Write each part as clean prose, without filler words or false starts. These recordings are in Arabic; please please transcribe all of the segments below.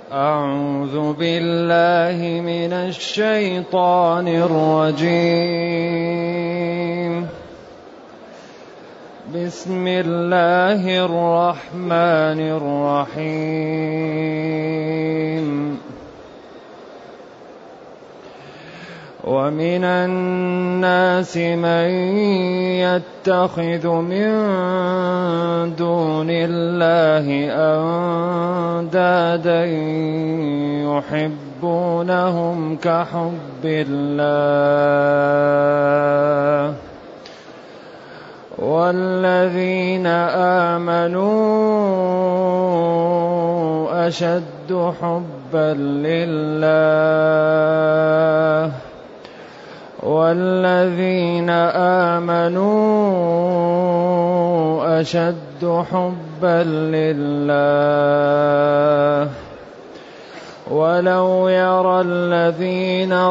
أعوذ بالله من الشيطان الرجيم. بسم الله الرحمن الرحيم. ومن الناس من يتخذ من دون الله أندادا يحبونهم كحب الله والذين آمنوا أشد حبا لله والذين آمنوا أشد حبا لله ولو يرى الذين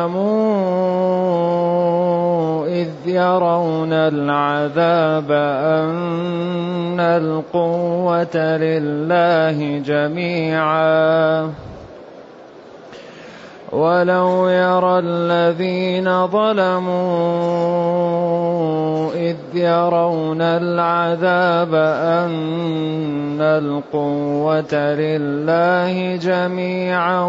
ظلموا إذ يرون العذاب أن القوة لله جميعا ولو يرى الذين ظلموا إذ يرون العذاب أن القوة لله جميعا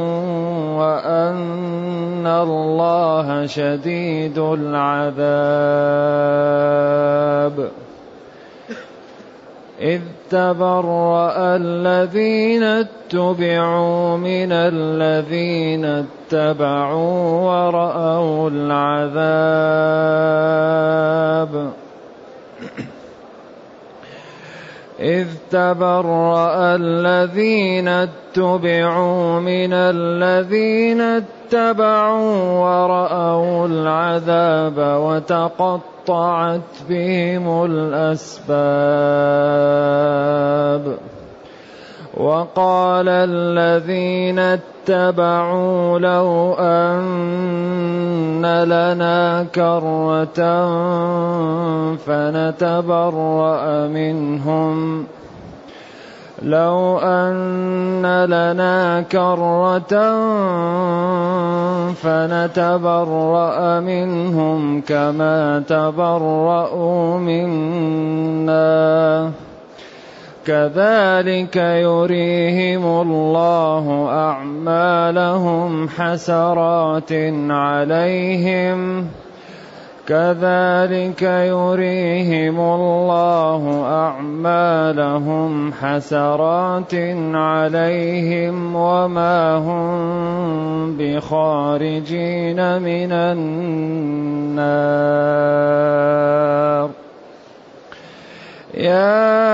وأن الله شديد العذاب إذ تبرأ الذين اتبعوا من الذين اتبعوا ورأوا العذاب إذ تبرأ الذين اتبعوا من الذين اتبعوا ورأوا العذاب وتقطعت بهم الأسباب وقال الذين اتبعوا لو أن لنا كرة فنتبرأ منهم لو أن لنا كرة فنتبرأ منهم كما تبرأوا منا كذلك يريهم الله أعمالهم حسرات عليهم كذلك يريهم الله أعمالهم حسرات عليهم وما هم بخارجين من النار يا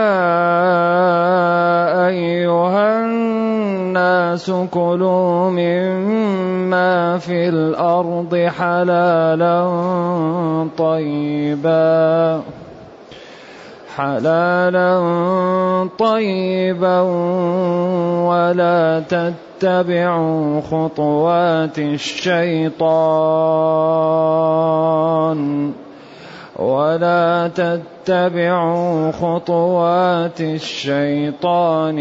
أيها الناس كلوا مما في الأرض حلالا طيبا ولا تتبعوا خطوات الشيطان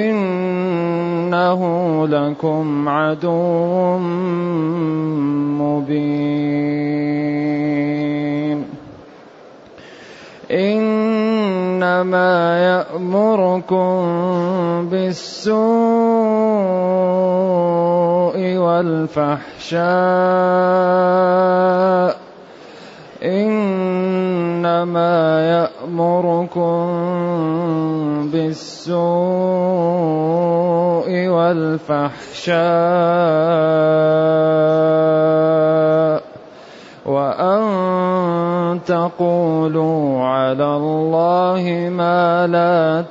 إنه لكم عدو مبين إنما يأمركم بالسوء والفحشاء وأن تقولوا على الله ما لا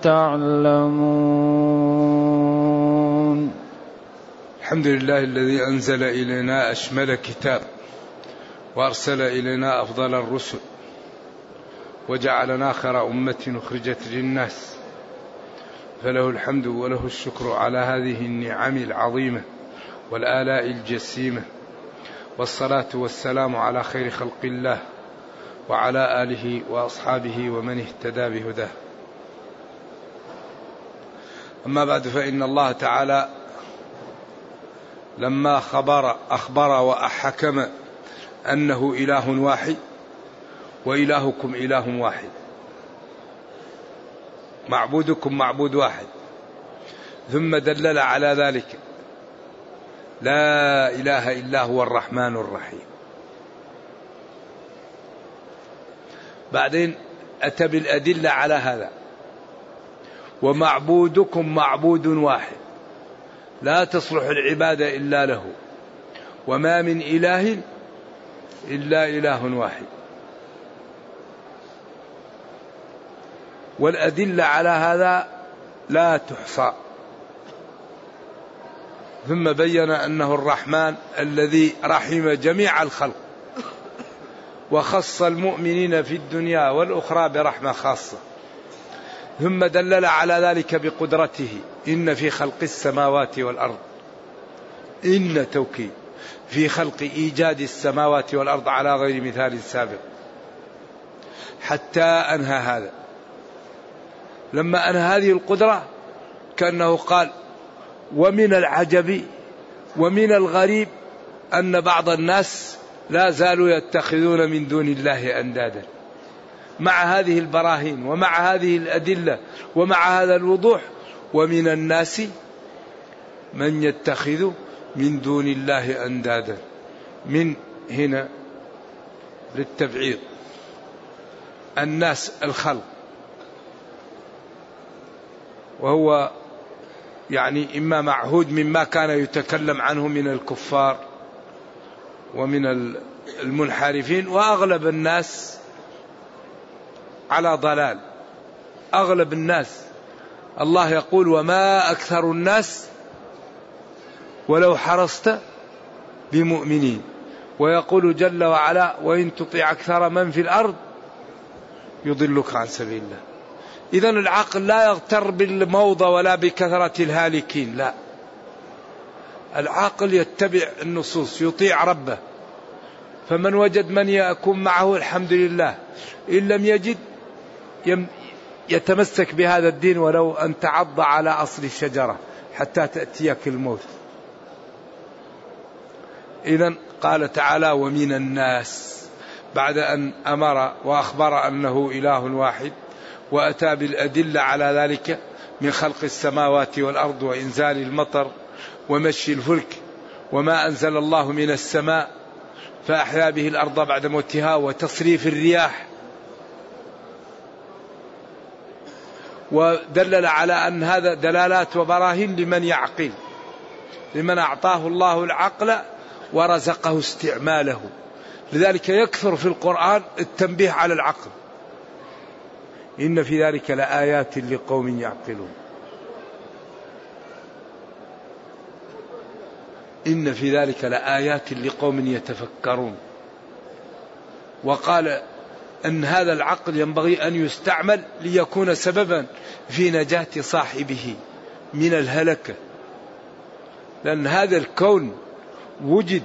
تعلمون. الحمد لله الذي أنزل إلينا أشمل كتاب وأرسل إلينا أفضل الرسل وجعلنا خير أمة أخرجت للناس فله الحمد وله الشكر على هذه النعم العظيمة والآلاء الجسيمة والصلاة والسلام على خير خلق الله وعلى آله وأصحابه ومن اهتدى بهداه. أما بعد، فإن الله تعالى لما أخبر وأحكم أنه إله واحد وإلهكم إله واحد، معبودكم معبود واحد، ثم دلل على ذلك لا إله إلا هو الرحمن الرحيم. بعدين أتى بالأدلة على هذا، ومعبودكم معبود واحد لا تصلح العبادة إلا له، وما من إله إلا إله واحد. والأدلة على هذا لا تحصى. ثم بين أنه الرحمن الذي رحم جميع الخلق، وخص المؤمنين في الدنيا والأخرى برحمة خاصة. ثم دلل على ذلك بقدرته: إن في خلق السماوات والأرض، إن توكيد في خلق إيجاد السماوات والأرض على غير مثال سابق، حتى أنهى هذا. لما أنهى هذه القدرة كأنه قال: ومن العجب ومن الغريب أن بعض الناس لا زالوا يتخذون من دون الله أندادا، مع هذه البراهين ومع هذه الأدلة ومع هذا الوضوح. ومن الناس من يتخذ من دون الله أندادا، من هنا للتبعيض، الناس الخلق، وهو يعني إما معهود مما كان يتكلم عنه من الكفار ومن المنحرفين، وأغلب الناس على ضلال. أغلب الناس، الله يقول: وما أكثر الناس ولو حرصت بمؤمنين. ويقول جل وعلا: وإن تطع أكثر من في الأرض يضلك عن سبيل الله. إذن العقل لا يغتر بالموضة ولا بكثرة الهالكين، لا، العاقل يتبع النصوص، يطيع ربه. فمن وجد من يكون معه الحمد لله، إن لم يجد يتمسك بهذا الدين ولو أن تعض على أصل الشجرة حتى تأتيك الموت. إذن قال تعالى: ومن الناس، بعد أن أمر وأخبر أنه إله واحد، وأتى بالأدلة على ذلك من خلق السماوات والأرض وإنزال المطر ومشي الفلك وما أنزل الله من السماء فأحيا به الأرض بعد موتها وتصريف الرياح، ودلل على أن هذا دلالات وبراهين لمن يعقل، لمن أعطاه الله العقل ورزقه استعماله. لذلك يكثر في القرآن التنبيه على العقل: إن في ذلك لآيات لقوم يعقلون، إن في ذلك لآيات لقوم يتفكرون. وقال أن هذا العقل ينبغي أن يستعمل ليكون سببا في نجاة صاحبه من الهلكة، لأن هذا الكون وجد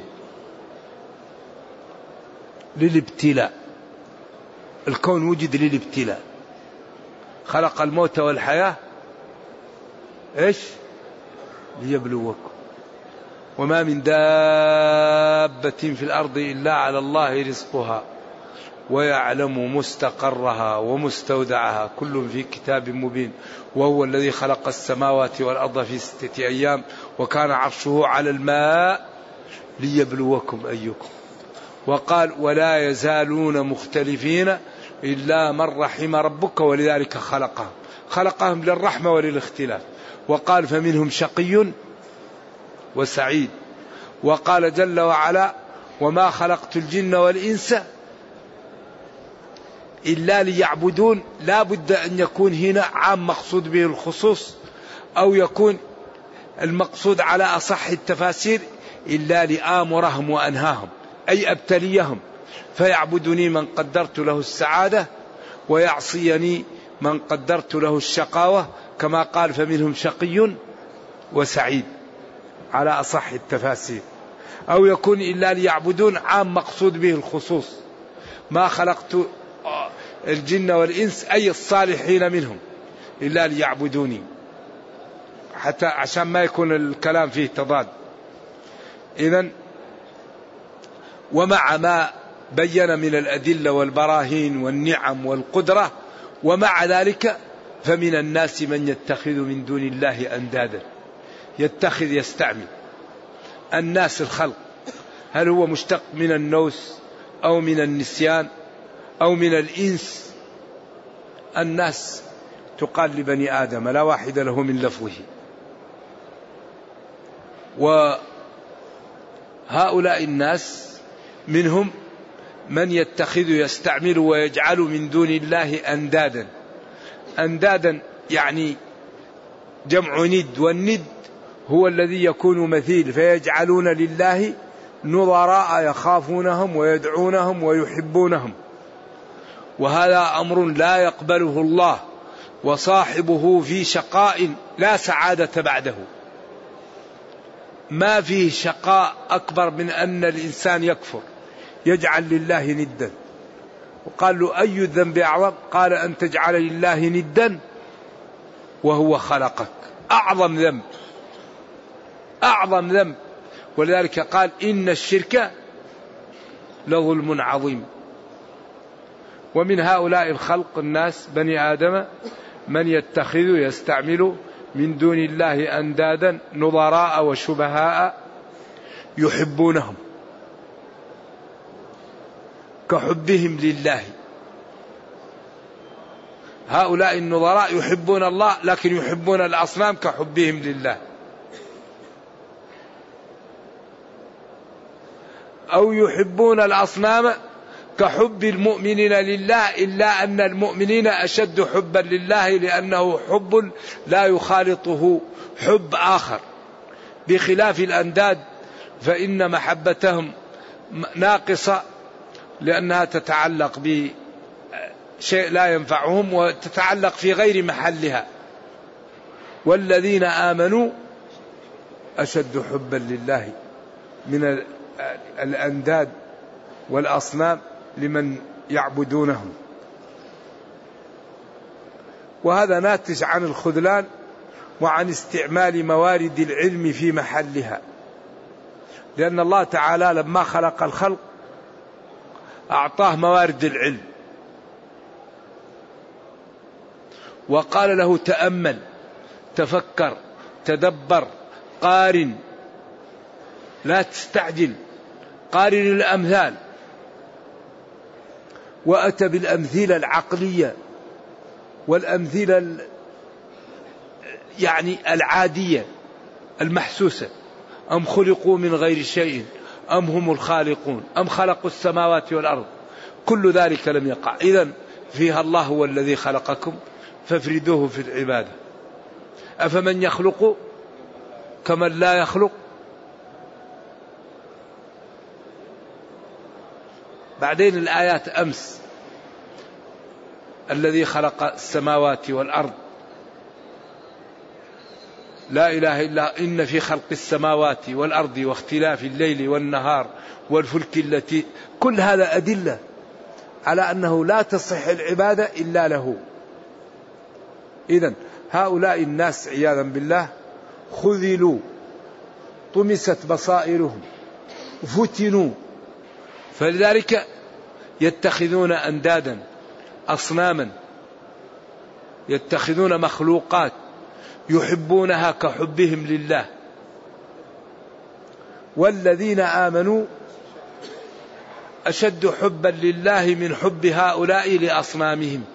للابتلاء، الكون وجد للابتلاء، خلق الموت والحياة إيش؟ ليبلوكم، وما من دابة في الأرض إلا على الله رزقها ويعلم مستقرها ومستودعها كل في كتاب مبين، وهو الذي خلق السماوات والأرض في 6 أيام وكان عرشه على الماء ليبلوكم أيكم. وقال: ولا يزالون مختلفين إلا من رحم ربك ولذلك خلقهم للرحمة وللاختلاف. وقال: فمنهم شقي وسعيد. وقال جل وعلا: وما خلقت الجن والإنس إلا ليعبدون. لا بد أن يكون هنا عام مقصود به الخصوص، أو يكون المقصود على أصح التفاسير إلا لآمرهم وأنهاهم، أي أبتليهم فيعبدني من قدرت له السعادة ويعصيني من قدرت له الشقاوة، كما قال: فمنهم شقي وسعيد على أصح التفاسير. أو يكون إلا ليعبدون عام مقصود به الخصوص: ما خلقت الجن والإنس أي الصالحين منهم إلا ليعبدوني. حتى عشان ما يكون الكلام فيه تضاد. إذن ومع ما بين من الأدلة والبراهين والنعم والقدرة، ومع ذلك فمن الناس من يتخذ من دون الله أندادا. يتخذ يستعمل. الناس الخلق، هل هو مشتق من النوس أو من النسيان أو من الإنس؟ الناس تقال لبني آدم، لا واحد له من لفظه. وهؤلاء الناس منهم من يتخذ يستعمل ويجعل من دون الله أندادا. أندادا يعني جمع ند، والند هو الذي يكون مثيل، فيجعلون لله نظراء يخافونهم ويدعونهم ويحبونهم، وهذا أمر لا يقبله الله، وصاحبه في شقاء لا سعادة بعده. ما فيه شقاء أكبر من أن الإنسان يكفر يجعل لله ندا. وقال له أي الذنب أعظم؟ قال أن تجعل لله ندا وهو خلقك. أعظم ذنب، أعظم ذنب. ولذلك قال إن الشرك لظلم عظيم. ومن هؤلاء الخلق الناس بني آدم من يتخذ يستعمل من دون الله أندادا نظراء وشبهاء يحبونهم كحبهم لله. هؤلاء النظراء يحبون الله لكن يحبون الأصنام كحبهم لله. أو يحبون الأصنام كحب المؤمنين لله، إلا أن المؤمنين أشد حبا لله، لأنه حب لا يخالطه حب آخر، بخلاف الأنداد فإن محبتهم ناقصة، لأنها تتعلق بشيء لا ينفعهم وتتعلق في غير محلها. والذين آمنوا أشد حبا لله من الأنداد والأصنام لمن يعبدونهم. وهذا ناتج عن الخذلان وعن استعمال موارد العلم في محلها، لأن الله تعالى لما خلق الخلق أعطاه موارد العلم وقال له تأمل، تفكر، تدبر، قارن، لا تستعجل، قارن الأمثال. وأتى بالأمثلة العقلية والأمثلة يعني العادية المحسوسة. أم خلقوا من غير شيء أم هم الخالقون أم خلقوا السماوات والأرض، كل ذلك لم يقع. إذن فيها الله هو الذي خلقكم فافردوه في العبادة. أفمن يخلق كمن لا يخلق. بعدين الآيات أمس الذي خلق السماوات والأرض لا إله إلا إن في خلق السماوات والأرض واختلاف الليل والنهار والفلك التي، كل هذا أدلة على أنه لا تصح العبادة إلا له. إذن هؤلاء الناس عياذا بالله خذلوا، طمست بصائرهم، فتنوا، فلذلك يتخذون أندادا أصناما، يتخذون مخلوقات يحبونها كحبهم لله. والذين آمنوا أشد حبا لله من حب هؤلاء لأصنامهم،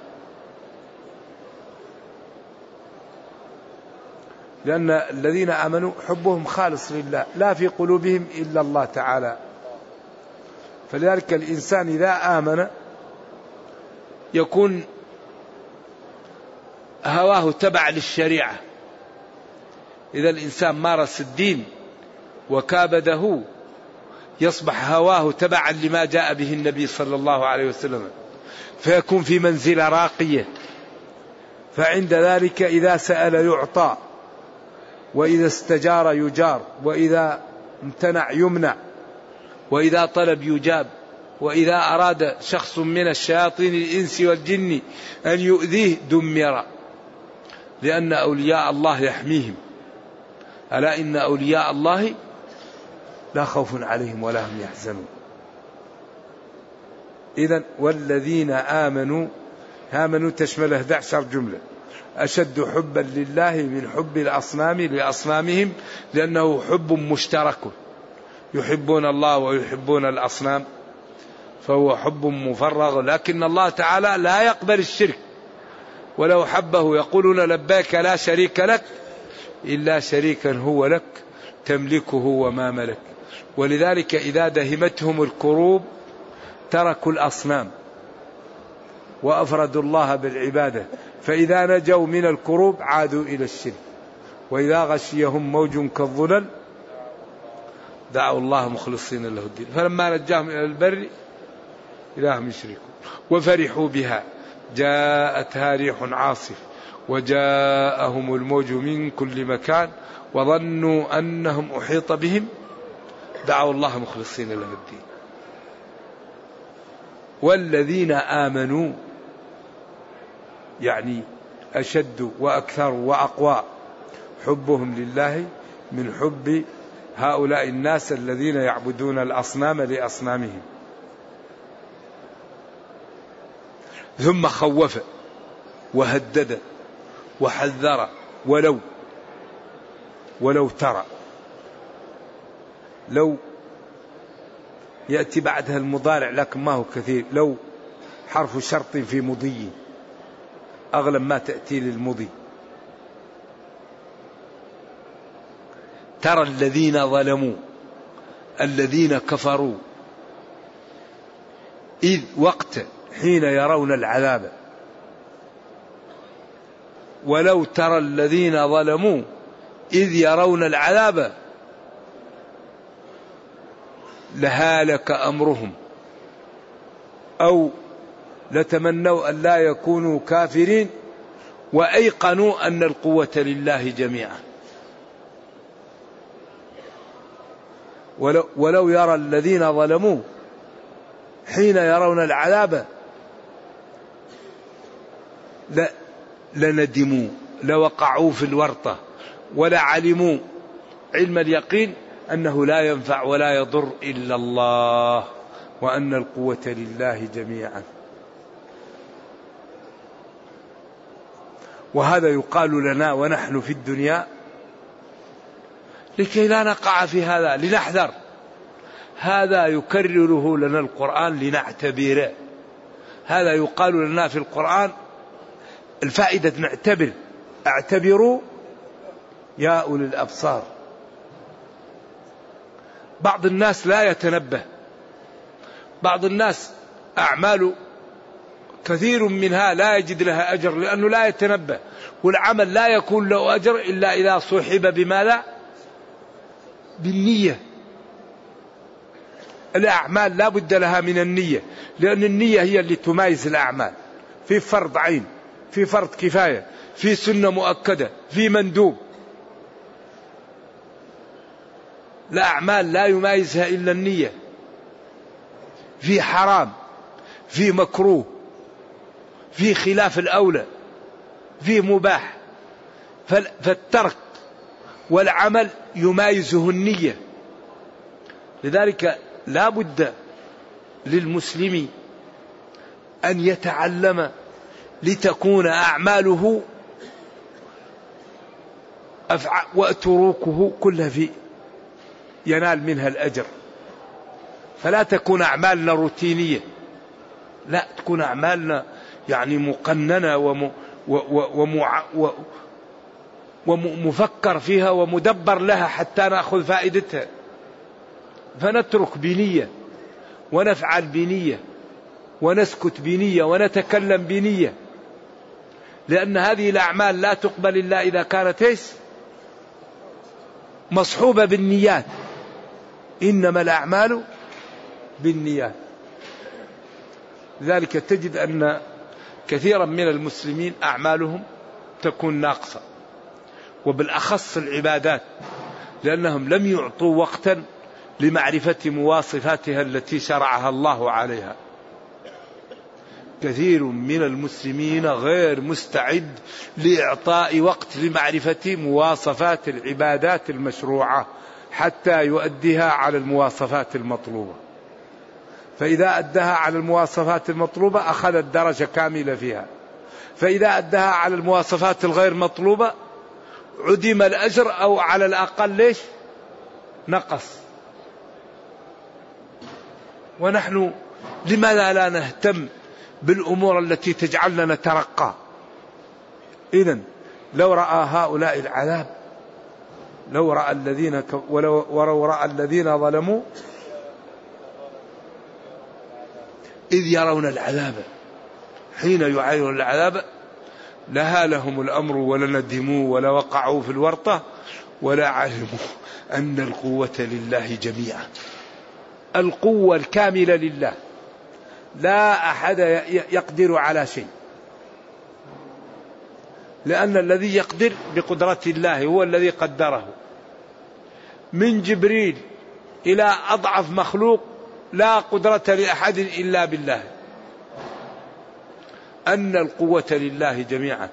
لأن الذين آمنوا حبهم خالص لله، لا في قلوبهم إلا الله تعالى. فلذلك الإنسان إذا آمن يكون هواه تبع للشريعة. إذا الإنسان مارس الدين وكابده يصبح هواه تبعا لما جاء به النبي صلى الله عليه وسلم، فيكون في منزلة راقية. فعند ذلك إذا سأل يعطى، وإذا استجار يجار، وإذا امتنع يمنع، وإذا طلب يجاب، وإذا أراد شخص من الشياطين الإنس والجن أن يؤذيه دمر، لأن أولياء الله يحميهم ألا إن أولياء الله لا خوف عليهم ولا هم يحزنون. إذن والذين آمنوا تشمل 11 جملة. أشد حبا لله من حب الأصنام لأصنامهم، لأنه حب مشترك، يحبون الله ويحبون الأصنام، فهو حب مفرغ. لكن الله تعالى لا يقبل الشرك، ولو حبه يقولون لبيك لا شريك لك إلا شريكا هو لك تملكه وما ملك. ولذلك إذا دهمتهم الكروب تركوا الأصنام وأفردوا الله بالعبادة، فإذا نجوا من الكروب عادوا إلى الشرك. وإذا غشيهم موج كالظلل دعوا الله مخلصين له الدين، فلما نجاهم إلى البر إذا هم يشركون. وفرحوا بها جاءتها ريح عاصف وجاءهم الموج من كل مكان وظنوا أنهم أحيط بهم دعوا الله مخلصين له الدين. والذين آمنوا يعني أشد وأكثر وأقوى حبهم لله من حب هؤلاء الناس الذين يعبدون الأصنام لأصنامهم. ثم خوف وهدد وحذر ولو ترى. لو يأتي بعدها المضارع لكن ما هو كثير. لو حرف شرط في مضي، أغلب ما تأتي للمضي. ترى الذين ظلموا الذين كفروا إذ وقت حين يرون العذاب. ولو ترى الذين ظلموا إذ يرون العذاب لهالك أمرهم أو لتمنوا أن لا يكونوا كافرين وأيقنوا أن القوة لله جميعا. ولو يرى الذين ظلموا حين يرون العذاب لندموا لوقعوا في الورطة ولعلموا علم اليقين أنه لا ينفع ولا يضر إلا الله وأن القوة لله جميعا. وهذا يقال لنا ونحن في الدنيا لكي لا نقع في هذا، لنحذر. هذا يكرره لنا القرآن لنعتبر. هذا يقال لنا في القرآن الفائدة نعتبر. اعتبروا يا أولي الأبصار. بعض الناس لا يتنبه، بعض الناس أعمال كثير منها لا يجد لها أجر لأنه لا يتنبه، والعمل لا يكون له أجر إلا إذا صحب بماذا؟ بالنية. الأعمال لا بد لها من النية، لأن النية هي اللي تميز الأعمال. في فرض عين، في فرض كفاية، في سنة مؤكدة، في مندوب. الأعمال لا يميزها إلا النية. في حرام، في مكروه، في خلاف الأولى، في مباح. فالترك والعمل يميزه النية. لذلك لا بد للمسلم أن يتعلم لتكون أعماله وأتروكه كلها في ينال منها الأجر. فلا تكون أعمالنا روتينية، لا تكون أعمالنا يعني مقننة ومفكر فيها ومدبر لها حتى نأخذ فائدتها. فنترك بنية ونفعل بنية ونسكت بنية ونتكلم بنية، لأن هذه الأعمال لا تقبل إلا إذا كانت مصحوبة بالنيات. إنما الأعمال بالنيات. لذلك تجد أن كثيرا من المسلمين أعمالهم تكون ناقصة، وبالأخص العبادات، لأنهم لم يعطوا وقتا لمعرفة مواصفاتها التي شرعها الله عليها. كثير من المسلمين غير مستعد لإعطاء وقت لمعرفة مواصفات العبادات المشروعة حتى يؤديها على المواصفات المطلوبة، فإذا أدها على المواصفات المطلوبة أخذ الدرجة كاملة فيها، فإذا أدها على المواصفات الغير مطلوبة عدم الأجر أو على الأقل ليش نقص. ونحن لماذا لا نهتم بالأمور التي تجعلنا نترقى؟ إذن لو رأى هؤلاء العذاب، لو رأى الذين ولو رأى الذين ظلموا إذ يرون العذاب حين يعايرون العذاب لها لهم الأمر ولندموا ولوقعوا في الورطة ولا علموا أن القوة لله جميعا. القوة الكاملة لله، لا أحد يقدر على شيء، لأن الذي يقدر بقدرة الله هو الذي قدره. من جبريل إلى أضعف مخلوق لا قدرة لأحد إلا بالله. أن القوة لله جميعا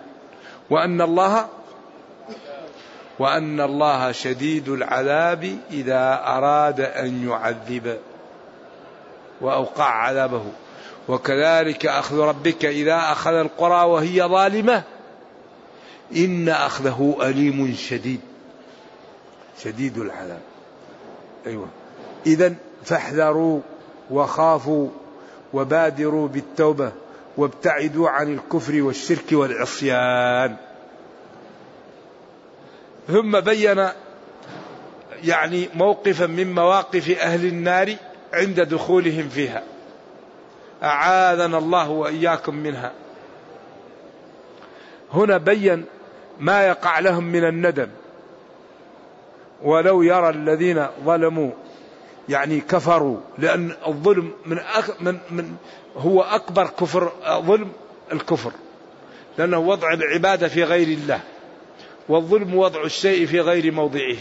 وأن الله شديد العذاب إذا أراد أن يعذب وأوقع عذابه، وكذلك أخذ ربك إذا أخذ القرى وهي ظالمة إن أخذه أليم شديد العذاب. أيوة. إذن فاحذروا وخافوا وبادروا بالتوبة وابتعدوا عن الكفر والشرك والعصيان. ثم بين موقفا من مواقف أهل النار عند دخولهم فيها، أعاذنا الله وإياكم منها. هنا بين ما يقع لهم من الندم. ولو يرى الذين ظلموا كفروا، لأن الظلم من هو أكبر كفر، ظلم الكفر، لأنه وضع العبادة في غير الله، والظلم وضع الشيء في غير موضعه.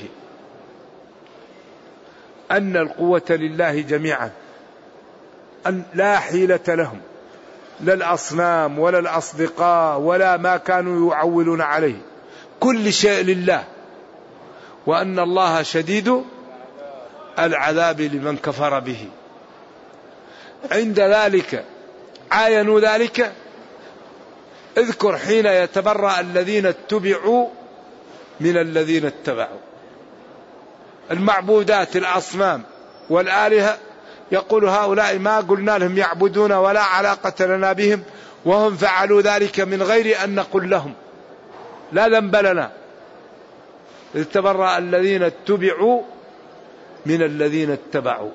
أن القوة لله جميعا، أن لا حيلة لهم، لا الأصنام ولا الأصدقاء ولا ما كانوا يعولون عليه، كل شيء لله. وأن الله شديد العذاب لمن كفر به. عند ذلك عاينوا ذلك. اذكر حين يتبرأ الذين اتبعوا من الذين اتبعوا. المعبودات الأصنام والآلهة يقول هؤلاء ما قلنا لهم يعبدون ولا علاقة لنا بهم، وهم فعلوا ذلك من غير أن نقل لهم، لا ذنب لنا. إذ تبرأ الذين اتبعوا من الذين اتبعوا.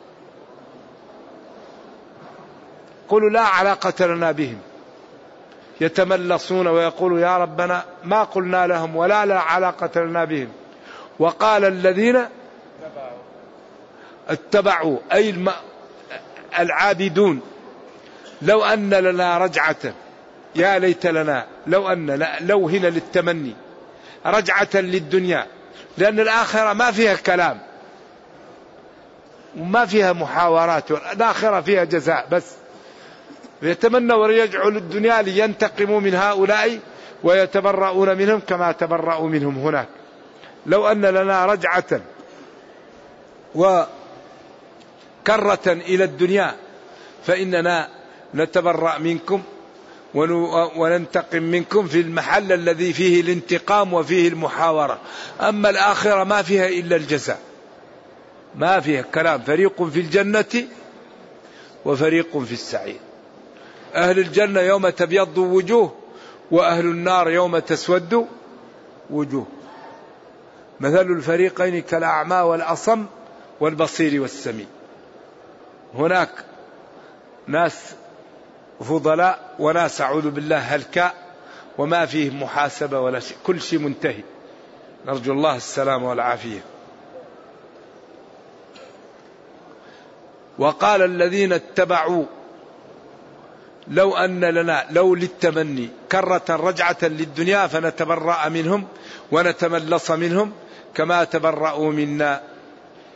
قلوا لا علاقة لنا بهم، يتملصون ويقولوا يا ربنا ما قلنا لهم ولا لا علاقة لنا بهم. وقال الذين اتبعوا أي العابدون لو أن لنا رجعة، يا ليت لنا لو هنا للتمني رجعة للدنيا، لأن الآخرة ما فيها كلام وما فيها محاورات، الآخرة فيها جزاء بس. يتمنوا ويرجعوا للدنيا لينتقموا من هؤلاء ويتبرؤون منهم كما تبرؤوا منهم هناك. لو أن لنا رجعة وكرة إلى الدنيا فإننا نتبرأ منكم وننتقم منكم في المحل الذي فيه الانتقام وفيه المحاورة. أما الآخرة ما فيها إلا الجزاء، ما فيها كلام. فريق في الجنة وفريق في السعير. أهل الجنة يوم تبيض وجوه، وأهل النار يوم تسود وجوه. مثل الفريقين كالأعمى والأصم والبصير والسميع. هناك ناس فضلاء وناس أعوذ بالله هلكاء، وما فيه محاسبة ولا شيء، كل شيء منتهي. نرجو الله السلام والعافية. وقال الذين اتبعوا لو أن لنا، لو للتمني، كرة رجعة للدنيا فنتبرأ منهم ونتملص منهم كما تبرأوا منا.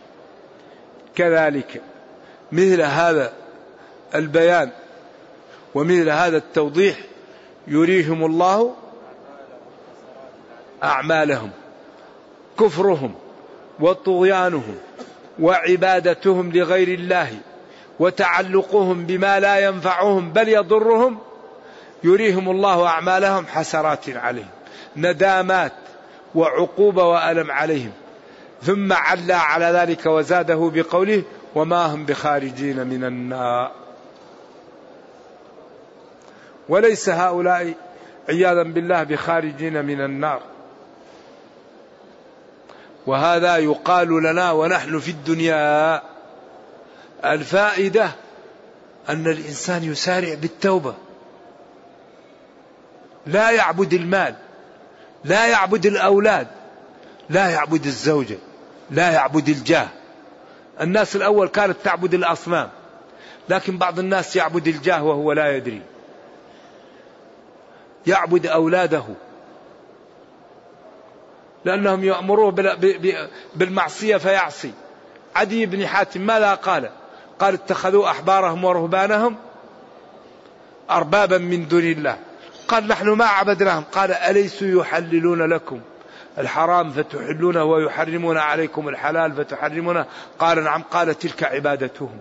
كذلك مثل هذا البيان ومثل هذا التوضيح يريهم الله أعمالهم، كفرهم وطغيانهم وعبادتهم لغير الله وتعلقهم بما لا ينفعهم بل يضرهم، يريهم الله أعمالهم حسرات عليهم، ندامات وعقوبة وألم عليهم. ثم علّى على ذلك وزاده بقوله وما هم بخارجين من النار. وليس هؤلاء عياذا بالله بخارجين من النار. وهذا يقال لنا ونحن في الدنيا. الفائدة أن الإنسان يسارع بالتوبة، لا يعبد المال، لا يعبد الأولاد، لا يعبد الزوجة، لا يعبد الجاه. الناس الأول كانت تعبد الأصنام، لكن بعض الناس يعبد الجاه وهو لا يدري، يعبد أولاده لأنهم يأمروه بالمعصية فيعصي. عدي بن حاتم ماذا قال؟ قال اتخذوا أحبارهم ورهبانهم أربابا من دون الله. قال نحن ما عبدناهم. قال أليسوا يحللون لكم الحرام فتحلونه ويحرمون عليكم الحلال فتحرمونه؟ قال نعم. قال تلك عبادتهم.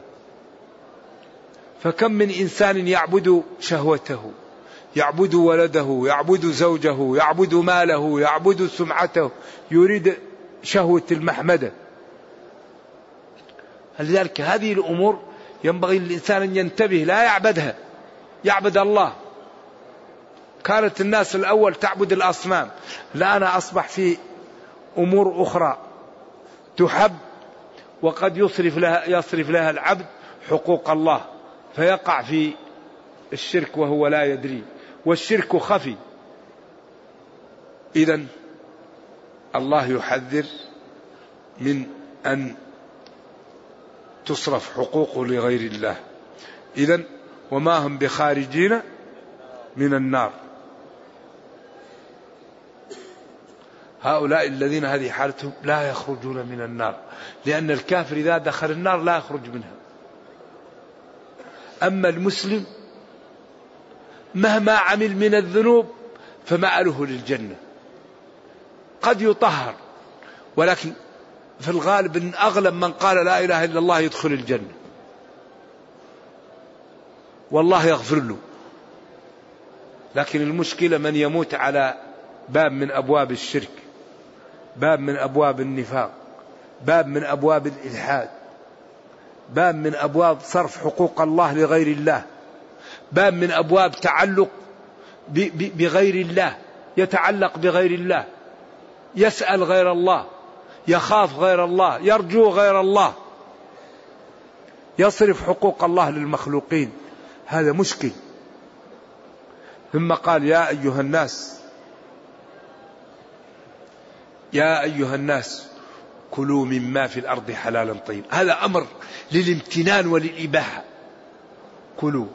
فكم من إنسان يعبد شهوته، يعبد ولده، يعبد زوجه، يعبد ماله، يعبد سمعته، يريد شهوة المحمدة. لذلك هذه الأمور ينبغي للإنسان أن ينتبه، لا يعبدها، يعبد الله. كانت الناس الأول تعبد الأصنام، الآن أصبح في أمور أخرى تحب، وقد يصرف لها العبد حقوق الله فيقع في الشرك وهو لا يدري، والشرك خفي. إذن الله يحذر من أن تصرف حقوقه لغير الله. إذن وما هم بخارجين من النار. هؤلاء الذين هذه حالتهم لا يخرجون من النار، لأن الكافر إذا دخل النار لا يخرج منها. أما المسلم مهما عمل من الذنوب فمآله للجنة. قد يطهر، ولكن في الغالب أن أغلب من قال لا إله إلا الله يدخل الجنة والله يغفر له. لكن المشكلة من يموت على باب من أبواب الشرك، باب من أبواب النفاق، باب من أبواب الإلحاد، باب من أبواب صرف حقوق الله لغير الله، باب من أبواب تعلق بغير الله، يتعلق بغير الله، يسأل غير الله، يخاف غير الله، يرجو غير الله، يصرف حقوق الله للمخلوقين. هذا مشكل. ثم قال يا أيها الناس كلوا مما في الأرض حلالا طيبا. هذا أمر للامتنان وللإباحة. كلوا،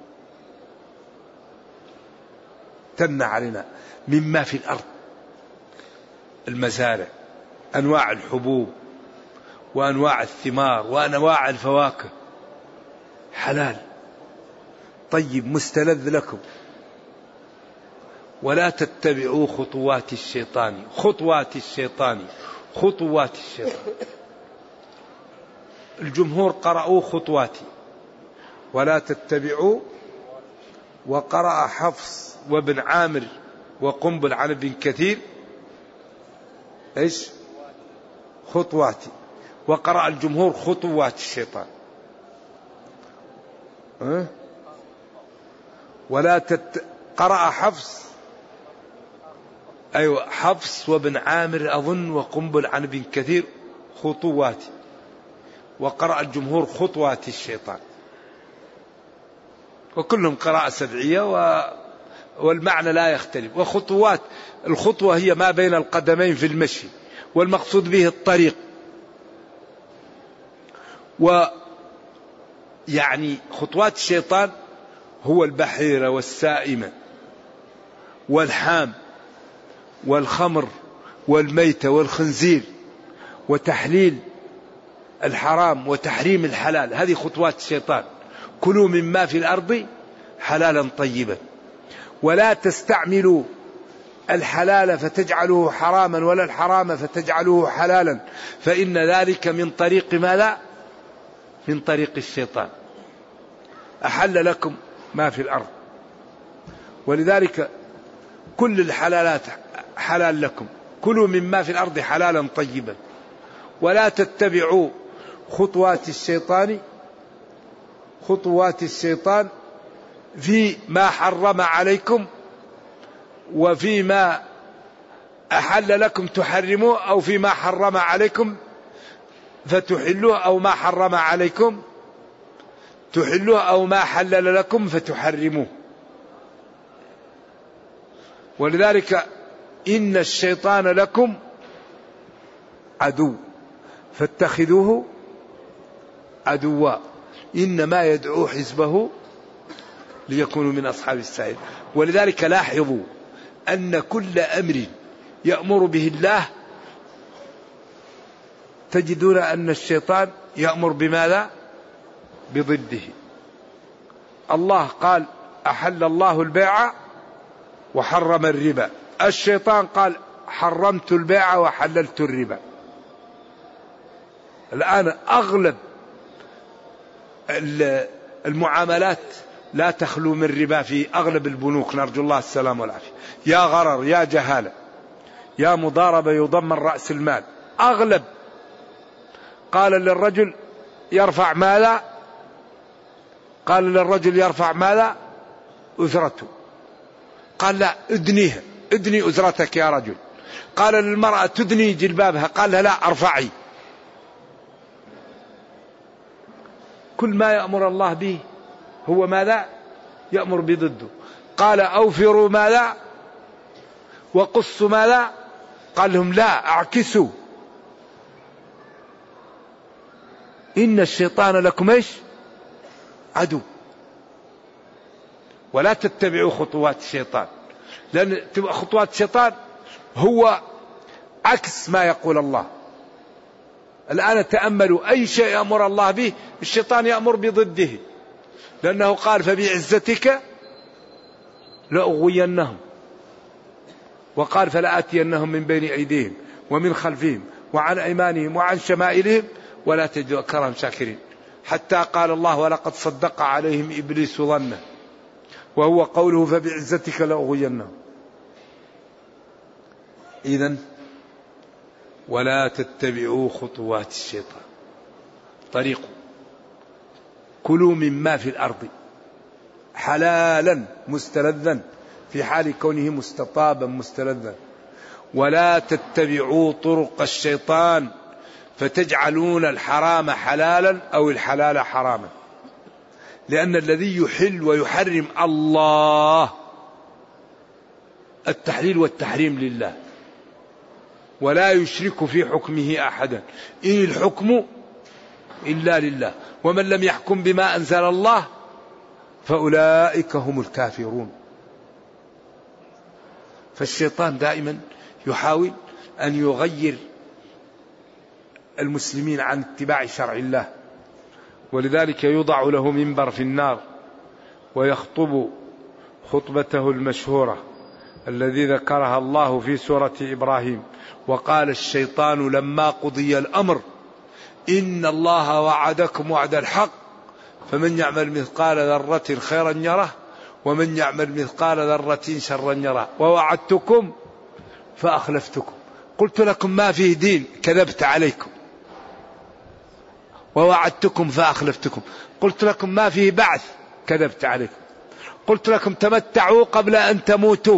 تمنى علينا مما في الأرض، المزارع، أنواع الحبوب وأنواع الثمار وأنواع الفواكه، حلال طيب مستلذ لكم. ولا تتبعوا خطوات الشيطان. خطوات الشيطان، خطوات الشيطان. الجمهور قرأوا خطواتي ولا تتبعوا، وقرأ حفص وابن عامر وقنبل عن ابن كثير ايش؟ خطواتي. وقرأ الجمهور خطوات الشيطان. قرأ حفص، أيوة حفص وابن عامر أظن وقنبل عن ابن كثير خطواتي. وقرأ الجمهور خطوات الشيطان. وكلهم قراءة سبعية والمعنى لا يختلف. وخطوات، الخطوة هي ما بين القدمين في المشي، والمقصود به الطريق. ويعني خطوات الشيطان هو البحيرة والسائمة والحام والخمر والميتة والخنزير، وتحليل الحرام وتحريم الحلال. هذه خطوات الشيطان. كلوا مما في الأرض حلالا طيبا، ولا تستعملوا الحلال فتجعلوه حراما ولا الحرام فتجعلوه حلالا، فإن ذلك من طريق ماذا؟ من طريق الشيطان. أحل لكم ما في الأرض، ولذلك كل الحلالات حلال لكم، كلوا مما في الأرض حلالا طيبا، ولا تتبعوا خطوات الشيطان، خطوات الشيطان فيما حرم عليكم وفيما أحل لكم تحرموه، أو فيما حرم عليكم فتحلوه، أو ما حرم عليكم تحلوه، أو ما حلل لكم فتحرموه. ولذلك إن الشيطان لكم عدو فاتخذوه عدوا إنما يدعو حزبه ليكونوا من أصحاب السعير. ولذلك لاحظوا أن كل أمر يأمر به الله تجدون أن الشيطان يأمر بماذا؟ بضده. الله قال أحل الله البيع وحرم الربا، الشيطان قال حرمت البيع وحللت الربا. الآن أغلب المعاملات لا تخلو من ربا في أغلب البنوك، نرجو الله السلام والعافية. يا غرر، يا جهالة، يا مضاربة يضمن رأس المال. أغلب قال للرجل يرفع ماذا؟ قال للرجل يرفع ماذا؟ أجرته. قال لا، ادنيها، ادني أجرتك يا رجل. قال للمرأة تدني جلبابها، قال لا ارفعي. كل ما يأمر الله به هو ماذا؟ يأمر بضده. قال أوفروا ماذا؟ وقصوا ماذا؟ قال لهم لا، اعكسوا. إن الشيطان لكم ايش؟ عدو، ولا تتبعوا خطوات الشيطان، لأن خطوات الشيطان هو عكس ما يقول الله. الآن تأملوا أي شيء يأمر الله به الشيطان يأمر بضده، لأنه قال فبعزتك لأغوينهم، وقال فلآتينهم من بين أيديهم ومن خلفهم وعن أيمانهم وعن شمائلهم ولا تجد أكثرهم شاكرين، حتى قال الله ولقد صدق عليهم إبليس ظنه، وهو قوله فبعزتك لأغوينهم. إذن ولا تتبعوا خطوات الشيطان، طريقه كلوا مما في الأرض حلالا مستلذا في حال كونه مستطابا مستلذا، ولا تتبعوا طرق الشيطان فتجعلون الحرام حلالا أو الحلال حراما، لأن الذي يحل ويحرم الله، التحليل والتحريم لله، ولا يشرك في حكمه أحدا، إن الحكم إلا لله، ومن لم يحكم بما أنزل الله فأولئك هم الكافرون. فالشيطان دائما يحاول أن يغير المسلمين عن اتباع شرع الله، ولذلك يوضع له منبر في النار ويخطب خطبته المشهورة الذي ذكرها الله في سورة إبراهيم: وقال الشيطان لما قضي الأمر إن الله وعدكم وعد الحق فمن يعمل مثقال ذرة خيرا يره ومن يعمل مثقال ذرة شرا يره ووعدتكم فأخلفتكم قلت لكم ما فيه دين كذبت عليكم ووعدتكم فأخلفتكم قلت لكم ما فيه بعث كذبت عليكم قلت لكم تمتعوا قبل أن تموتوا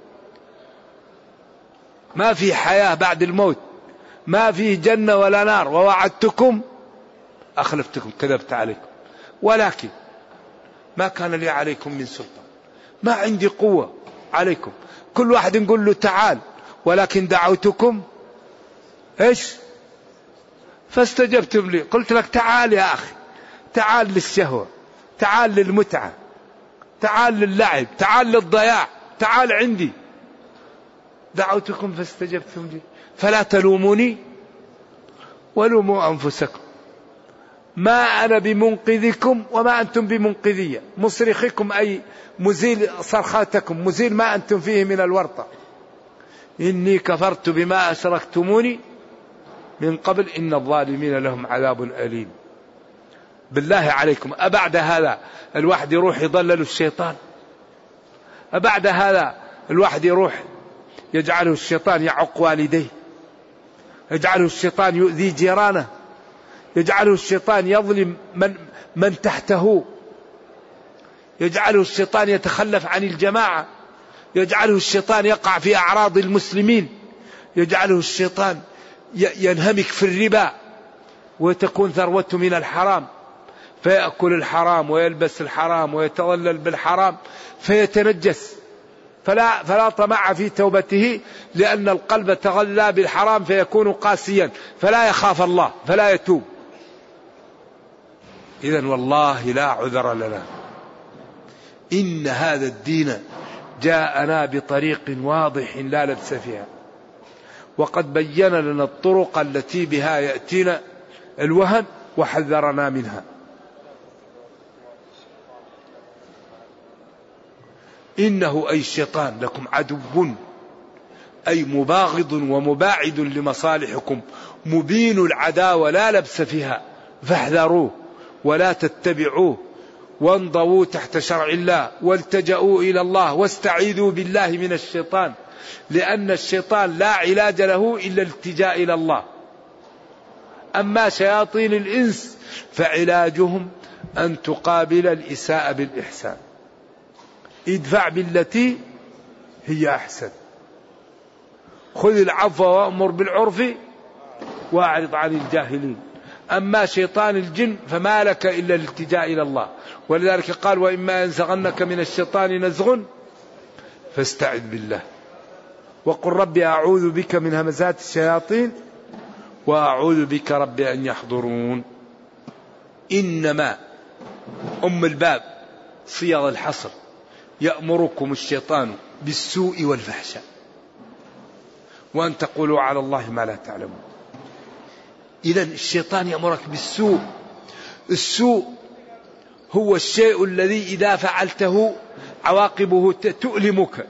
ما في حياة بعد الموت ما فيه جنة ولا نار ووعدتكم أخلفتكم كذبت عليكم ولكن ما كان لي عليكم من سلطان ما عندي قوة عليكم كل واحد نقول له تعال ولكن دعوتكم إيش فاستجبتم لي قلت لك تعال يا أخي تعال للشهوة تعال للمتعة تعال للعب تعال للضياع تعال عندي دعوتكم فاستجبتم لي فلا تلوموني ولوموا أنفسكم ما أنا بمنقذكم وما أنتم بمنقذية، مصرخكم أي مزيل صرخاتكم، مزيل ما أنتم فيه من الورطة. إني كفرت بما أشركتموني من قبل إن الظالمين لهم عذاب أليم. بالله عليكم، أبعد هذا الواحد يروح يضلل الشيطان؟ أبعد هذا الواحد يروح يجعله الشيطان يعق والديه، يجعله الشيطان يؤذي جيرانه، يجعله الشيطان يظلم من تحته، يجعله الشيطان يتخلف عن الجماعة، يجعله الشيطان يقع في أعراض المسلمين، يجعله الشيطان ينهمك في الربا وتكون ثروته من الحرام، فيأكل الحرام ويلبس الحرام ويتظلل بالحرام فيتنجس، فلا طمع في توبته، لأن القلب تغلى بالحرام فيكون قاسيا فلا يخاف الله فلا يتوب. إذن والله لا عذر لنا، إن هذا الدين جاءنا بطريق واضح لا لبس فيها، وقد بين لنا الطرق التي بها يأتينا الوهن وحذرنا منها. إنه أي الشيطان لكم عدو، أي مباغض ومباعد لمصالحكم، مبين العداوة لا لبس فيها، فاحذروه ولا تتبعوه، وانضووا تحت شرع الله، والتجأوا إلى الله، واستعيذوا بالله من الشيطان، لأن الشيطان لا علاج له إلا الالتجاء إلى الله. أما شياطين الإنس فعلاجهم أن تقابل الإساءة بالإحسان، ادفع بالتي هي أحسن، خذ العفو وأمر بالعرف وأعرض عن الجاهلين. أما شيطان الجن فما لك إلا الالتجاء إلى الله، ولذلك قال وإما ينزغنك من الشيطان نزغ فاستعذ بالله، وقل ربي أعوذ بك من همزات الشياطين وأعوذ بك ربي أن يحضرون. إنما أم الباب صيغ الحصر، يأمركم الشيطان بالسوء والفحشاء وأن تقولوا على الله ما لا تعلمون. إذن الشيطان يأمرك بالسوء. السوء هو الشيء الذي إذا فعلته عواقبه تؤلمك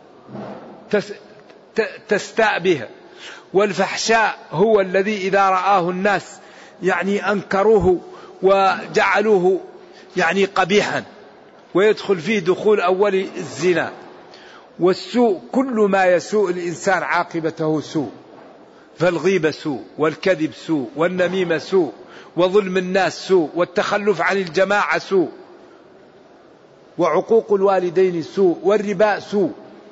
تستاء بها، والفحشاء هو الذي إذا رآه الناس يعني أنكروه وجعلوه يعني قبيحا، ويدخل فيه دخول أول الزنا. والسوء كل ما يسوء الإنسان عاقبته سوء، فالغيبة سوء، والكذب سوء، والنميمة سوء، وظلم الناس سوء، والتخلف عن الجماعة سوء، وعقوق الوالدين سوء، والربا سوء.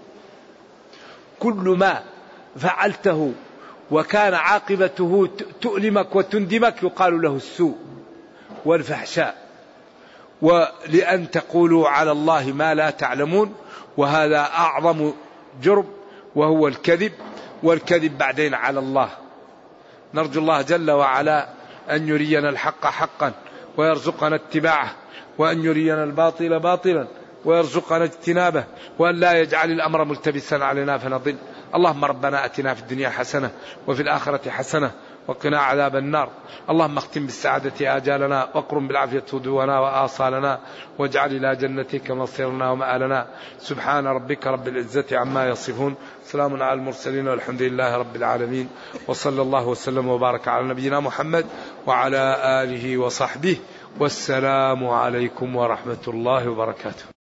كل ما فعلته وكان عاقبته تؤلمك وتندمك يقال له السوء والفحشاء. ولأن تقولوا على الله ما لا تعلمون، وهذا أعظم جرم وهو الكذب، والكذب بعدين على الله. نرجو الله جل وعلا أن يرينا الحق حقا ويرزقنا اتباعه، وأن يرينا الباطل باطلا ويرزقنا اجتنابه، وأن لا يجعل الأمر ملتبسا علينا فنضل. اللهم ربنا أتنا في الدنيا حسنة وفي الآخرة حسنة وقنا عذاب النار. اللهم اختم بالسعادة آجالنا، واقرم بالعافية هدونا وآصالنا، واجعل إلى جنتك مصيرنا ومآلنا. سبحان ربك رب العزة عما يصفون، سلام على المرسلين والحمد لله رب العالمين، وصلى الله وسلم وبارك على نبينا محمد وعلى آله وصحبه، والسلام عليكم ورحمة الله وبركاته.